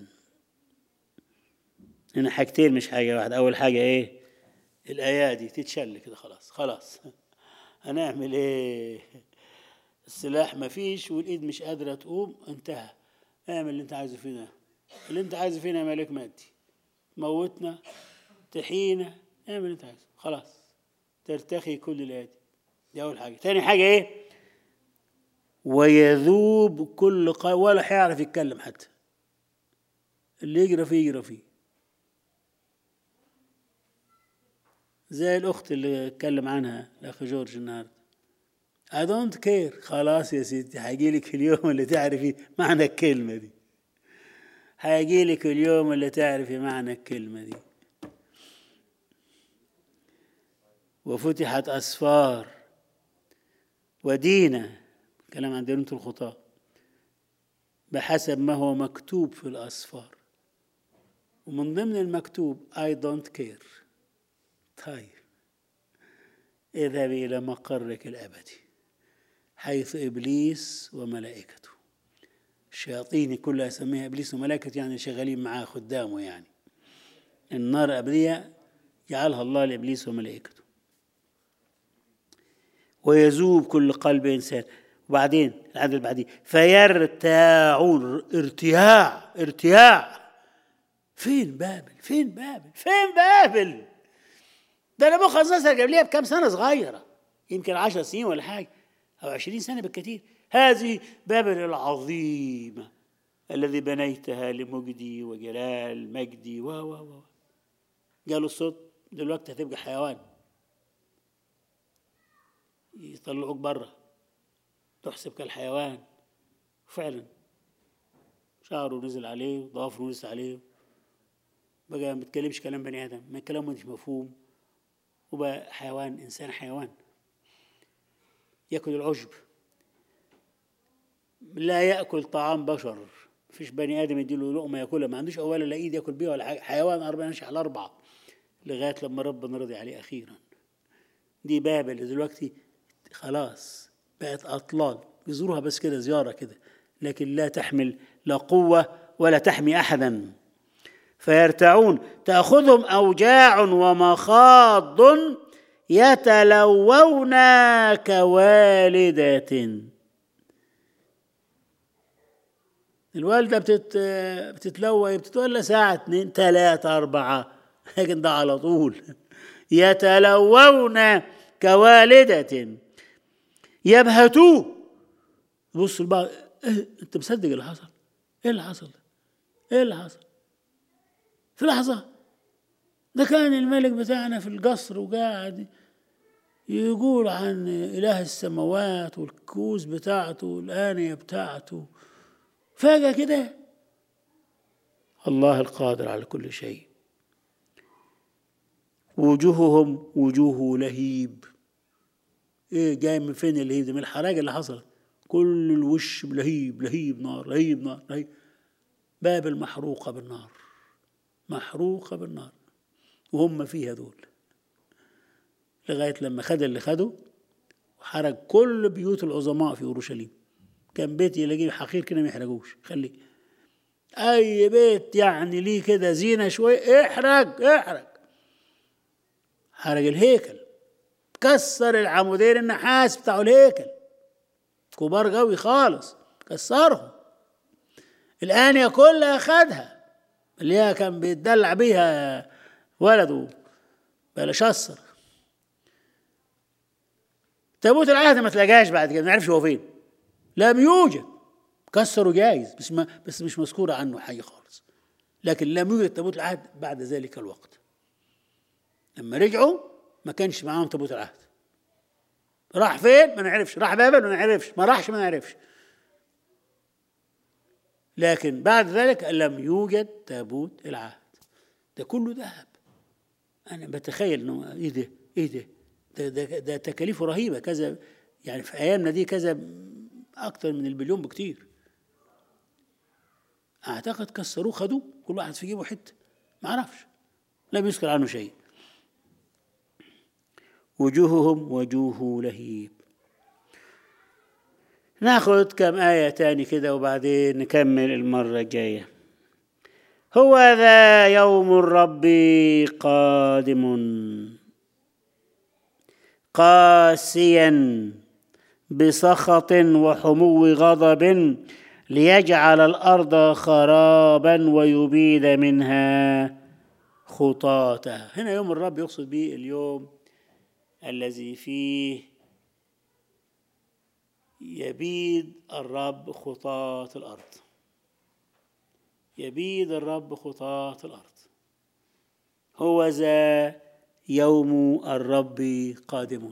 هنا حاجتين مش حاجة واحدة. أول حاجة إيه؟ الأيادي تتشل كده، خلاص خلاص هنعمل إيه؟ السلاح مفيش والإيد مش قادرة تقوم، انتهى. اعمل اللي أنت عايزه فينا، اللي أنت عايزه فينا يا ملك مادي، موتنا تحيينا، اعمل اللي أنت عايزه، خلاص. ترتخي كل الأيادي، دي أول حاجة. تاني حاجة إيه؟ ويذوب كل قلب، ولا هيعرف يتكلم حتى، اللي يجرى فيه يجرى فيه. زي الأخت اللي اتكلم عنها الأخ جورج النهارده، I don't care. خلاص يا ستي، هيجيلك اليوم اللي تعرفي معنى الكلمة دي، هيجيلك اليوم اللي تعرفي معنى الكلمة دي. وفتحت أسفار ودينا، كلام عن دينة الخطاة، بحسب ما هو مكتوب في الأسفار. ومن ضمن المكتوب I don't care. طيب، اذهبي إلى مقرك الأبدي حيث إبليس وملائكته. الشياطين كلها أسميها إبليس وملائكته، يعني شغالين معاه خدامه. يعني النار الأبدية جعلها الله لإبليس وملائكته. ويذوب كل قلب إنسان. وبعدين العدد بعدين فيرتاعون. ارتياع ارتياع. فين بابل؟ فين بابل؟ فين بابل؟ ده نبوخذ نصر جاب ليها بكام سنة صغيرة، يمكن عشر سنين ولا حاجة، أو عشرين سنة بالكثير. هذه بابل العظيمة الذي بنيتها لمجدي وجلال مجدي و و و قالوا الصوت دلوقتي هتبقى حيوان، يطلعوك بره تحسب كالحيوان. فعلا شعره نزل عليه وضوافره نزل عليه، بقى ما بيتكلمش كلام بني آدم، ما كلامه مش مفهوم، وبقى حيوان، إنسان حيوان يأكل العشب، لا يأكل طعام بشر. مفيش بني آدم يديله لقمة يأكلها، ما عندوش أولا لا إيد يأكل بيها ولا حاجة. حيوان أربعة نشأ على أربعة لغاية لما ربنا رضي عليه أخيرا. دي بابل دلوقتي خلاص بقت أطلال بيزوروها بس كده زيارة كده، لكن لا تحمل لا قوة ولا تحمي أحدا. فيرتعون تأخذهم أوجاع ومخاض يتلوون كوالدة. الوالدة بتت... بتتلوى بتتولى ساعة اتنين تلاتة أربعة، لكن ده على طول. يتلوون كوالدة يبهتوه. بص البعض، إيه انت مصدق اللي حصل؟ ايه اللي حصل؟ ايه اللي حصل؟ في لحظة ده كان الملك بتاعنا في القصر وقاعد يقول عن إله السماوات والكوز بتاعته والآنية بتاعته، فجأة كده الله القادر على كل شيء وجوههم وجوه لهيب. ايه جاي من فين اللهيب ده؟ من الحراجة اللي حصلت، كل الوش لهيب لهيب نار لهيب نار لهيب. بابل محروقة بالنار، محروقة بالنار، وهم فيها دول لغاية لما خد اللي خده وحرق كل بيوت العظماء في أورشليم. كان بيت يلاقيه حقير كده ما يحرقوش، خليه أي بيت يعني ليه كده زينة شوية احرق احرق. حرق الهيكل، كسر العمودين النحاس بتاعوا الهيكل كبار قوي خالص، كسرهم. الآنية كلها خدها اللي هي كان بيتدلع بيها ولده بلا شصر. تابوت العهد ما تلاقاش بعد كده، ما نعرفش هو فين، لم يوجد. كسروا جايز بس ما بس مش مذكورة عنه حاجة خالص، لكن لم يوجد تابوت العهد بعد ذلك الوقت. لما رجعوا ما كانش معاهم تابوت العهد. راح فين ما نعرفش، راح بابل ما نعرفش، ما راحش ما نعرفش. لكن بعد ذلك لم يوجد تابوت العهد. ده كله ذهب أنا بتخيل إنه إيه ده إيه ده ده, ده, ده تكاليفه رهيبة كذا، يعني في أيامنا دي كذا أكتر من البليون بكتير. أعتقد كسروه خدوه كل واحد في جيبه حتة، ما أعرفش، لم يذكر عنه شيء. وجوههم وجوه لهيب. ناخد كم آية تاني كده وبعدين نكمل المرة الجاية. هو ذا يوم الرب قادم قاسيا بسخط وحمو غضب ليجعل الأرض خرابا ويبيد منها خطاتها. هنا يوم الرب يقصد به اليوم الذي فيه يبيد الرب خطاة الأرض. يبيد الرب خطاة الأرض. هو ذا يوم الرب قادم.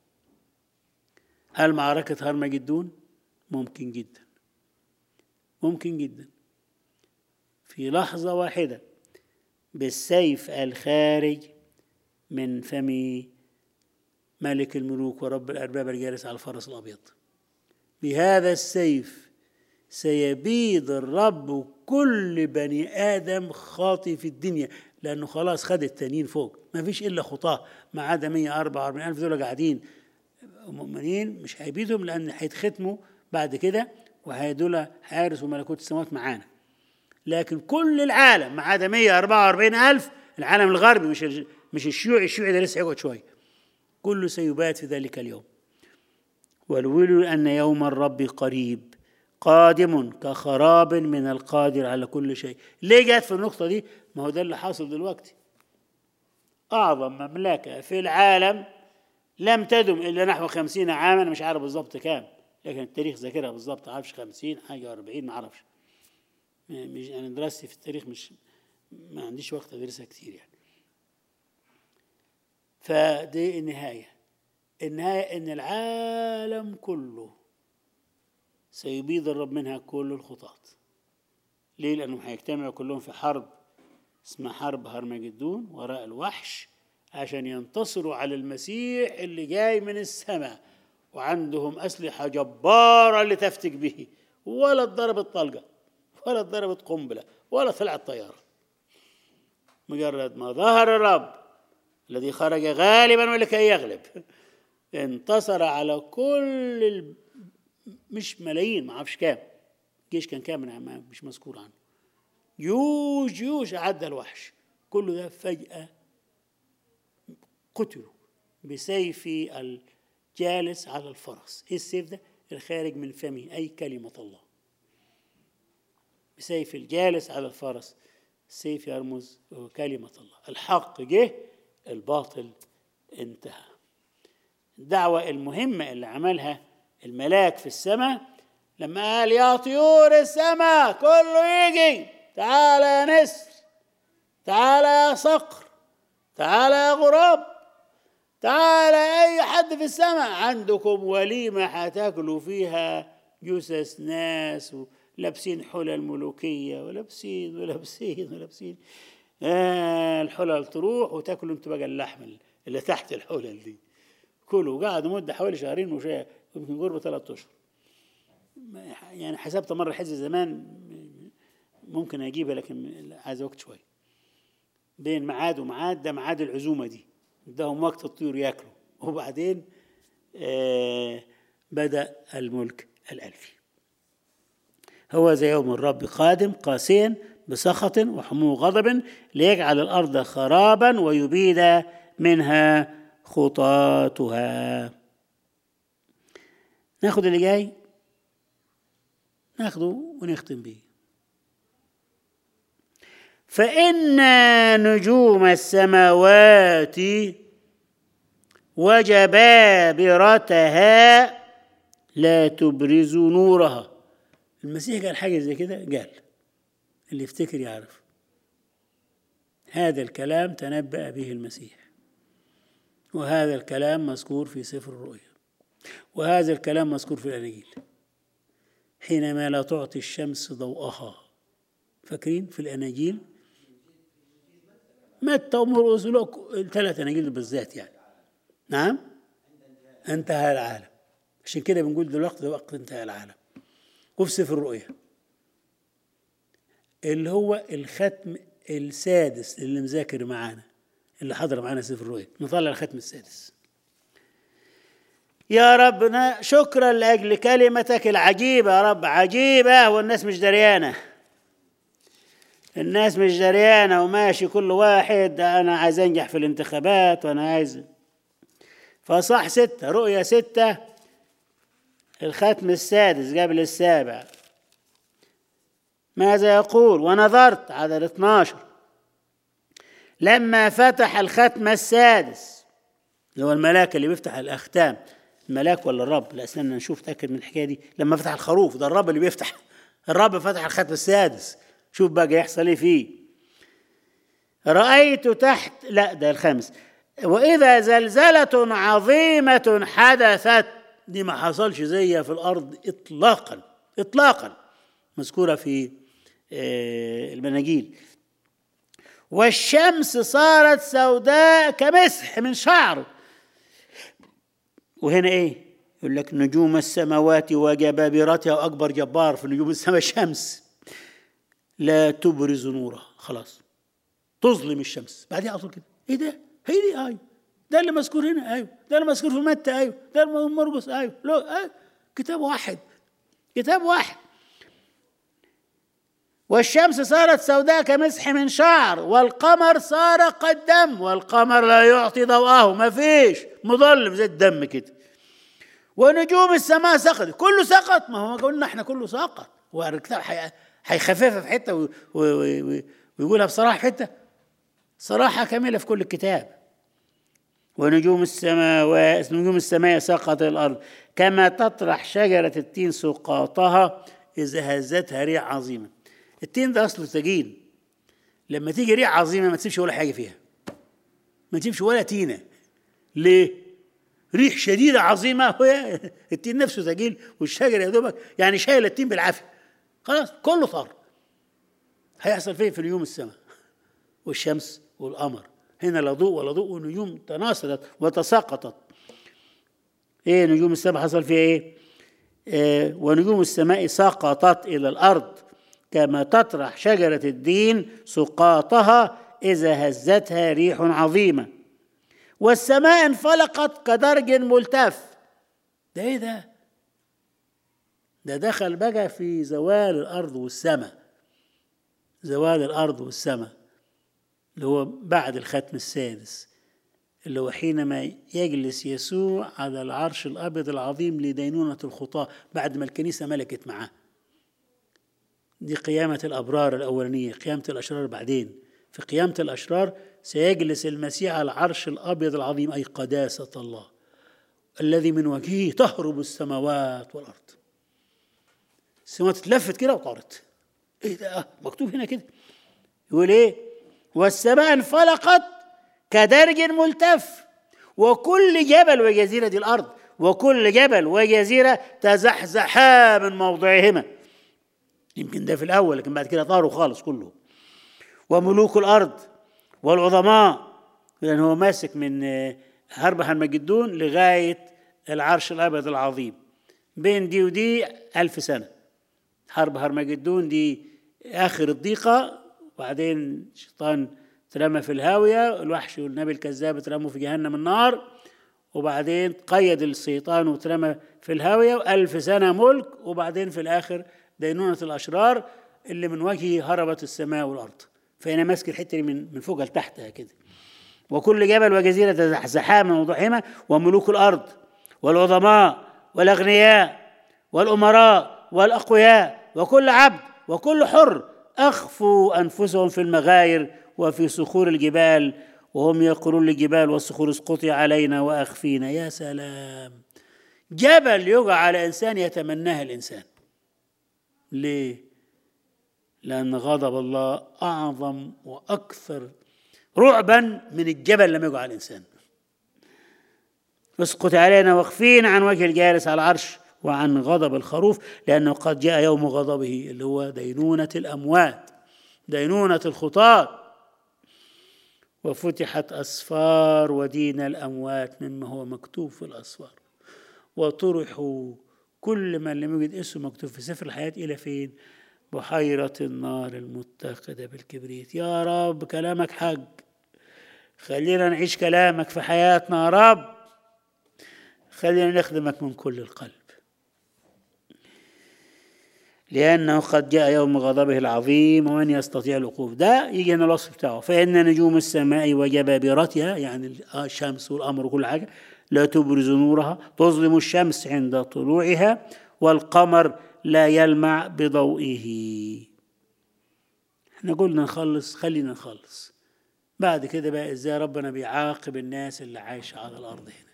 هل معركة هرمجدون؟ ممكن جدا، ممكن جدا. في لحظة واحدة بالسيف الخارج من فم ملك الملوك ورب الأرباب الجالس على الفرس الأبيض، بهذا السيف سيبيد الرب كل بني آدم خاطي في الدنيا، لأنه خلاص خد التانيين فوق، ما فيش إلا خطاه ما عدا مية وأربعة وأربعين ألف دول قاعدين مؤمنين، مش هيبيدهم لأن هيتختموا بعد كده وهيدول حارسوا ملكوت السماوات معانا. لكن كل العالم ما عدا مية وأربعة وأربعين ألف، العالم الغربي مش مش الشيوعي، الشيوعي ده لسه هيقعد شوية، كله سيبات في ذلك اليوم. والويل أن يوم الرب قريب قادم كخراب من القادر على كل شيء. ليه جت في النقطة دي؟ ما هو ده اللي حاصل دلوقتي. أعظم مملكة في العالم لم تدم إلا نحو خمسين عاما، مش عارف بالضبط كام، لكن التاريخ ذاكرها بالضبط، عارفش خمسين حاجة أربعين ما عارفش، مش يعني دراستي في التاريخ مش ما عنديش وقت أدرسها كتير يعني. فدي النهاية، النهاية إن العالم كله سيبيد الرب منها كل الخطاة. ليه؟ لأنهم هيجتمعوا كلهم في حرب اسمها حرب هرمجدون وراء الوحش عشان ينتصروا على المسيح اللي جاي من السماء، وعندهم أسلحة جبارة لتفتك به، ولا اتضربت طلقة ولا اتضربت قنبلة ولا طلعت طيارة. مجرد ما ظهر الرب الذي خرج غالبا ولكي يغلب انتصر على كل ال... مش ملايين، ما اعرفش كام، الجيش كان كام مش مذكور عنه، جيوش جيوش عدى الوحش، كل ده فجأة قتلوا بسيف الجالس على الفرس. ايه السيف ده؟ الخارج من فمه، اي كلمة الله. بسيف الجالس على الفرس، السيف يرمز كلمة الله. الحق جه، الباطل انتهى. الدعوة المهمة اللي عملها الملاك في السماء لما قال يا طيور السماء كله يجي، تعال يا نسر، تعال يا صقر، تعال يا غراب، تعال أي حد في السماء، عندكم وليمة هتاكلوا فيها جثث ناس ولابسين حلل ملوكية ولابسين ولابسين ولابسين آه الحلل تروح وتاكلوا انتوا بقى اللحم اللي تحت الحلل دي. كله قاعد مدة حوالي شهرين وشيء، يمكن قرب ثلاثة أشهر. يعني حسبت مرة حزة زمان ممكن أجيبها، لكن عايز وقت شوي بين معاد ومعاد. ده معاد العزومة دي، اداهم وقت الطيور ياكلوا، وبعدين آه بدأ الملك الألفي. هو زي يوم الرب قادم قاسيا بسخط وحمو غضب ليجعل الأرض خرابا ويبيد منها خطاتها. ناخد اللي جاي، ناخده ونختم به. فإن نجوم السماوات وجبابرتها لا تبرز نورها. المسيح قال حاجة زي كده، قال اللي يفتكر يعرف. هذا الكلام تنبأ به المسيح، وهذا الكلام مذكور في سفر الرؤيا، وهذا الكلام مذكور في الأناجيل. حينما لا تعطي الشمس ضوءها، فاكرين في الأناجيل متى ومرقس ولوق، الثلاث اناجيل بالذات يعني. نعم، انتهى العالم. عشان كده بنقول دلوقتي وقت انتهى العالم. وفي سفر الرؤيا اللي هو الختم السادس اللي مذاكر معانا، اللي حضر معانا سفر الرؤيا، نطلع الختم السادس. يا ربنا شكرا لأجل كلمتك العجيبة يا رب، عجيبة والناس مش دريانة، الناس مش دريانة وماشي كل واحد أنا عايز أنجح في الانتخابات وأنا عايز. فصح ستة، رؤيا ستة الختم السادس قبل السابع، ماذا يقول؟ ونظرت، عدد اثناشر، لما فتح الختم السادس، اللي هو الملاك اللي بيفتح الأختام، الملاك ولا الرب؟ لا استنى نشوف، تأكد من الحكاية دي. لما فتح الخروف، ده الرب اللي بيفتح، الرب فتح الختم السادس. شوف بقى يحصل ايه فيه. رأيت تحت، لا ده الخامس، وإذا زلزلة عظيمة حدثت، دي ما حصلش زيها في الأرض إطلاقا إطلاقا، مذكورة في المناجيل. والشمس صارت سوداء كمسح من شعر. وهنا ايه؟ يقول لك نجوم السماوات وجبابرتها، واكبر جبار في نجوم السماء الشمس، لا تبرز نورها، خلاص تظلم الشمس. بعدين على طول كده ايه ده؟ هي دي ايوه، ده اللي مذكور هنا، ايوه ده اللي مذكور في متى، ايوه ده اللي مرقس، ايوه لا أيوة. كتاب واحد، كتاب واحد. والشمس صارت سوداء كمسح من شعر، والقمر صار قدم، والقمر لا يعطي ضوءه، ما فيش، مظلم زي الدم كده. ونجوم السماء سقط، كله سقط، ما هو قلنا احنا كله سقط. والكتاب هيخففها في حته ويقولها بصراحه في حته، صراحه كامله في كل الكتاب. ونجوم السماء نجوم السماء سقط الارض كما تطرح شجره التين سقاطها اذا هزتها ريح عظيمه. التين ده اصله ثقيل، لما تيجي ريح عظيمه ما تسيبش ولا حاجه فيها، ما تسيبش ولا تينه. ليه؟ ريح شديده عظيمه، هو التين نفسه ثقيل والشجره يا دوبك يعني شايل التين بالعافيه، خلاص كله طار. هيحصل فين؟ في نجوم السماء والشمس والقمر، هنا لا ضوء ولا ضوء، والنجوم تناثرت وتساقطت. ايه نجوم السماء حصل فيها ايه؟ آه ونجوم السماء سقطت الى الارض كما تطرح شجرة الدين سقاطها إذا هزتها ريح عظيمة. والسماء انفلقت كدرج ملتف. ده ايه ده؟ ده دخل بقى في زوال الأرض والسماء، زوال الأرض والسماء اللي هو بعد الختم السادس، اللي هو حينما يجلس يسوع على العرش الأبيض العظيم لدينونة الخطاة، بعد ما الكنيسة ملكت معاه. دي قيامة الأبرار الأولانية، قيامة الأشرار بعدين. في قيامة الأشرار سيجلس المسيح على العرش الأبيض العظيم، أي قداسة الله الذي من وجهه تهرب السماوات والأرض. السماوات اتلفت كده وطارت. ايه ده؟ مكتوب هنا كده، يقول ايه؟ والسماء انفلقت كدرج ملتف، وكل جبل وجزيرة، دي الأرض، وكل جبل وجزيرة تزحزحا من موضعهما. يمكن ده في الأول، لكن بعد كده طاروا خالص كله. وملوك الأرض والعظماء، لأن هو ماسك من حرب هرمجدون لغاية العرش الأبيض العظيم، بين دي ودي ألف سنة. حرب هرمجدون دي آخر الضيقة، وبعدين الشيطان ترمى في الهاوية، الوحش والنبي الكذاب ترموا في جهنم النار، وبعدين قيد الشيطان وترمى في الهاوية، وألف سنة ملك، وبعدين في الآخر دينونة الأشرار اللي من وجهه هربت السماء والأرض. فأنا ماسك الحتة دي من من فوق لتحتها كده. وكل جبل وجزيرة تزحزحا من موضعهما، وملوك الأرض والعظماء والأغنياء والأمراء والأقوياء وكل عبد وكل حر أخفوا أنفسهم في المغاير وفي صخور الجبال، وهم يقولون للجبال والصخور اسقطي علينا وأخفينا. يا سلام، جبل يقع على إنسان يتمناه الإنسان. ليه؟ لأن غضب الله أعظم وأكثر رعبا من الجبل لما يقع على الإنسان. اسقط علينا واخفينا عن وجه الجالس على العرش وعن غضب الخروف، لأنه قد جاء يوم غضبه، اللي هو دينونة الأموات، دينونة الخطاة. وفتحت أسفار ودين الأموات مما هو مكتوب في الأسفار، وطرحوا كل من لم يجد اسمه مكتوب في سفر الحياة إلى فين؟ بحيرة النار المتقدة بالكبريت. يا رب كلامك حق، خلينا نعيش كلامك في حياتنا يا رب، خلينا نخدمك من كل القلب، لأنه قد جاء يوم غضبه العظيم ومن يستطيع الوقوف. ده يجي هنا الوصف بتاعه. فإن نجوم السماء وجبابرتها، يعني الشمس والقمر وكل حاجة، لا تبرز نورها، تظلم الشمس عند طلوعها، والقمر لا يلمع بضوئه. احنا قلنا نخلص، خلينا نخلص. بعد كده بقى ازاي ربنا بيعاقب الناس اللي عايشة على الأرض هنا.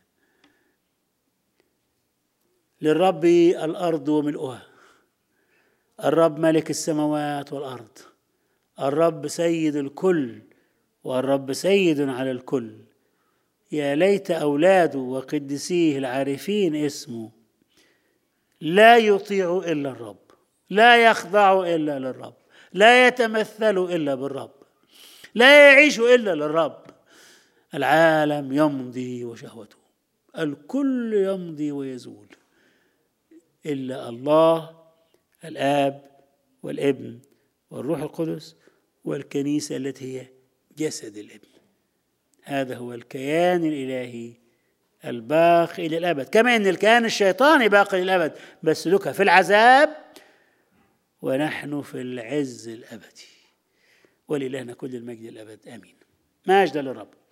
للرب الأرض وملؤها، الرب ملك السماوات والأرض، الرب سيد الكل، والرب سيد على الكل. يا ليت أولاده وقدسيه العارفين اسمه لا يطيعوا إلا الرب، لا يخضعوا إلا للرب، لا يتمثلوا إلا بالرب، لا يعيشوا إلا للرب. العالم يمضي وشهوته، الكل يمضي ويزول، إلا الله الآب والابن والروح القدس والكنيسة التي هي جسد الابن. هذا هو الكيان الإلهي الباقي إلى الأبد، كما أن الكيان الشيطاني باقي إلى الأبد، بس لك في العذاب ونحن في العز الأبدي. ولإلهنا كل المجد الأبد، آمين. مجد للرب.